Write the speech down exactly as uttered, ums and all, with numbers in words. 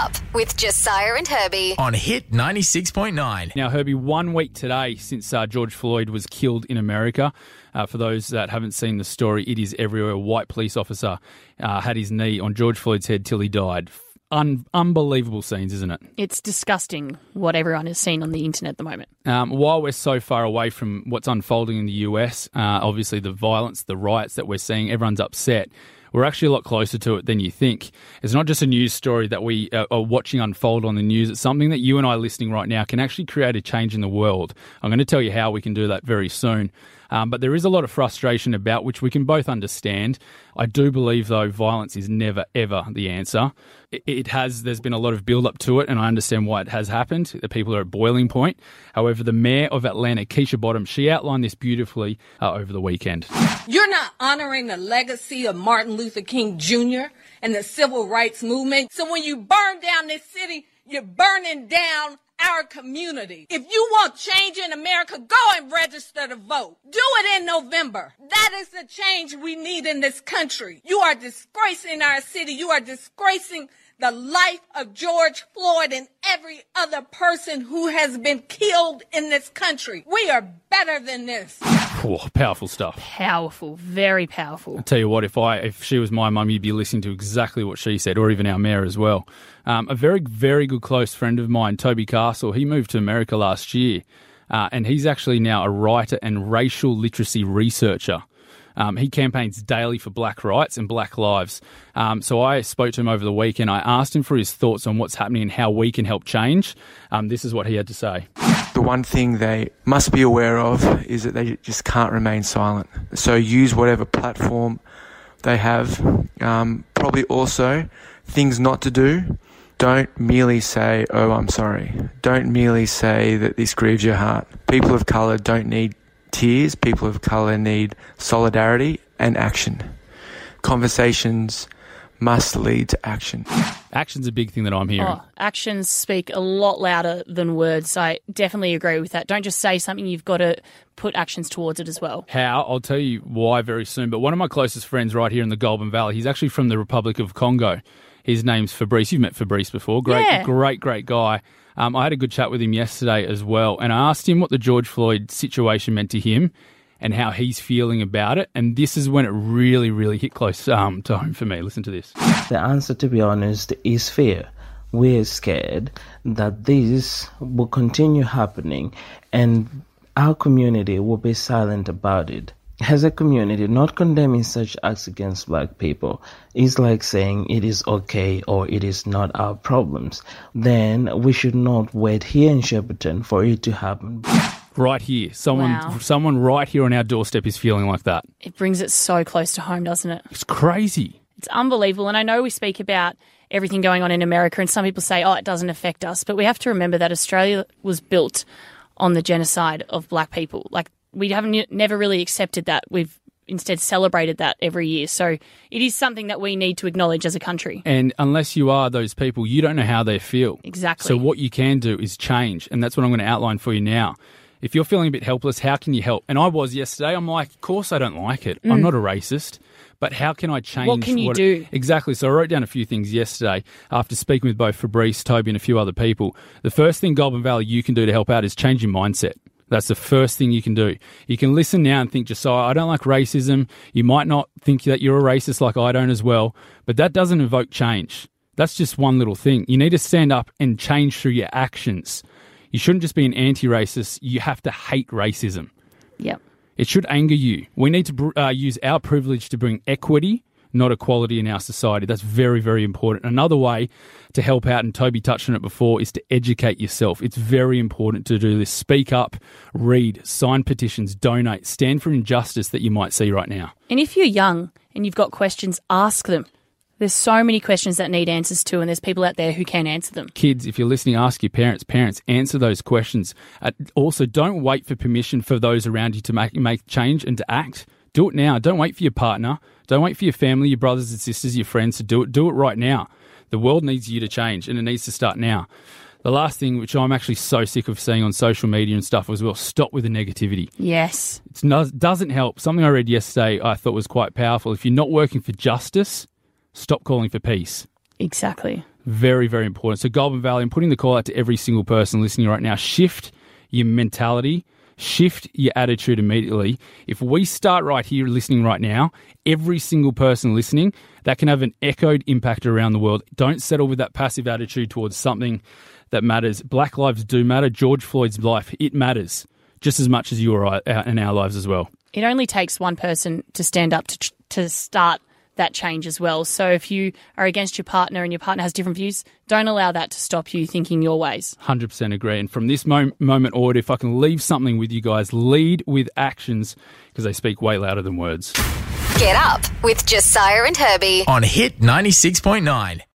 Up with Josiah and Herbie on Hit ninety-six point nine. Now, Herbie, one week today since uh, George Floyd was killed in America. Uh, for those that haven't seen the story, it is everywhere. A white police officer uh, had his knee on George Floyd's head till he died. Un- unbelievable scenes, isn't it? It's disgusting what everyone has seen on the internet at the moment. Um, while we're so far away from what's unfolding in the U S, uh, obviously the violence, the riots that we're seeing, everyone's upset. We're actually a lot closer to it than you think. It's not just a news story that we uh, are watching unfold on the news. It's something that you and I listening right now can actually create a change in the world. I'm going to tell you how we can do that very soon. Um, but there is a lot of frustration about which we can both understand. I do believe, though, violence is never, ever the answer. It, it has, there's been a lot of build-up to it, and I understand why it has happened. The people are at boiling point. However, the mayor of Atlanta, Keisha Bottom, she outlined this beautifully uh, over the weekend. You're not honoring the legacy of Martin Luther King Junior and the civil rights movement. So when you burn down this city, you're burning down our community. If you want change in America, go and register to vote. Do it in November. That is the change we need in this country. You are disgracing our city. You are disgracing the life of George Floyd and every other person who has been killed in this country. We are better than this. Oh, powerful stuff. Powerful, very powerful. I'll tell you what, if I if she was my mum, you'd be listening to exactly what she said, or even our mayor as well. Um, a very, very good close friend of mine, Toby Castle, he moved to America last year, uh, and he's actually now a writer and racial literacy researcher. Um, he campaigns daily for black rights and black lives. Um, so I spoke to him over the weekend. I asked him for his thoughts on what's happening and how we can help change. Um, this is what he had to say. The one thing they must be aware of is that they just can't remain silent. So use whatever platform they have. Um, probably also things not to do. Don't merely say, oh, I'm sorry. Don't merely say that this grieves your heart. People of colour don't need tears. People of colour need solidarity and action. Conversations must lead to action. Action's a big thing that I'm hearing. Oh, actions speak a lot louder than words. I definitely agree with that. Don't just say something, you've got to put actions towards it as well. How? I'll tell you why very soon. But one of my closest friends right here in the Goulburn Valley, he's actually from the Republic of Congo. His name's Fabrice. You've met Fabrice before. Great, yeah. great, great guy. Um, I had a good chat with him yesterday as well, and I asked him what the George Floyd situation meant to him and how he's feeling about it. And this is when it really, really hit close um, to home for me. Listen to this. The answer, to be honest, is fear. We're scared that this will continue happening and our community will be silent about it. As a community, not condemning such acts against black people is like saying it is okay or it is not our problems. Then we should not wait here in Shepparton for it to happen. Right here. Someone Wow. someone right here on our doorstep is feeling like that. It brings it so close to home, doesn't it? It's crazy. It's unbelievable. And I know we speak about everything going on in America and some people say, oh, it doesn't affect us. But we have to remember that Australia was built on the genocide of black people. Like, we haven't never really accepted that. We've instead celebrated that every year. So it is something that we need to acknowledge as a country. And unless you are those people, you don't know how they feel. Exactly. So what you can do is change. And that's what I'm going to outline for you now. If you're feeling a bit helpless, how can you help? And I was yesterday. I'm like, of course I don't like it. Mm. I'm not a racist. But how can I change? What can you what do? Exactly. So I wrote down a few things yesterday after speaking with both Fabrice, Toby and a few other people. The first thing, Goulburn Valley, you can do to help out is change your mindset. That's the first thing you can do. You can listen now and think, Josiah, I don't like racism. You might not think that you're a racist like I don't as well, but that doesn't evoke change. That's just one little thing. You need to stand up and change through your actions. You shouldn't just be an anti-racist. You have to hate racism. Yep. It should anger you. We need to uh, use our privilege to bring equity, not equality in our society. That's very, very important. Another way to help out, and Toby touched on it before, is to educate yourself. It's very important to do this. Speak up, read, sign petitions, donate, stand for injustice that you might see right now. And if you're young and you've got questions, ask them. There's so many questions that need answers to, and there's people out there who can answer them. Kids, if you're listening, ask your parents. Parents, answer those questions. Uh, also, don't wait for permission for those around you to make, make change and to act. Do it now. Don't wait for your partner. Don't wait for your family, your brothers and sisters, your friends to do it. Do it right now. The world needs you to change, and it needs to start now. The last thing, which I'm actually so sick of seeing on social media and stuff as well, stop with the negativity. Yes. It doesn't help. Something I read yesterday I thought was quite powerful. If you're not working for justice, stop calling for peace. Exactly. Very, very important. So Goulburn Valley, I'm putting the call out to every single person listening right now. Shift your mentality. Shift your attitude immediately. If we start right here listening right now, every single person listening, that can have an echoed impact around the world. Don't settle with that passive attitude towards something that matters. Black lives do matter. George Floyd's life, it matters just as much as you or I in our lives as well. It only takes one person to stand up to to start that change as well. So if you are against your partner and your partner has different views, don't allow that to stop you thinking your ways. one hundred percent agree. And from this mo- moment onward, if I can leave something with you guys, lead with actions because they speak way louder than words. Get up with Josiah and Herbie. On Hit ninety-six point nine.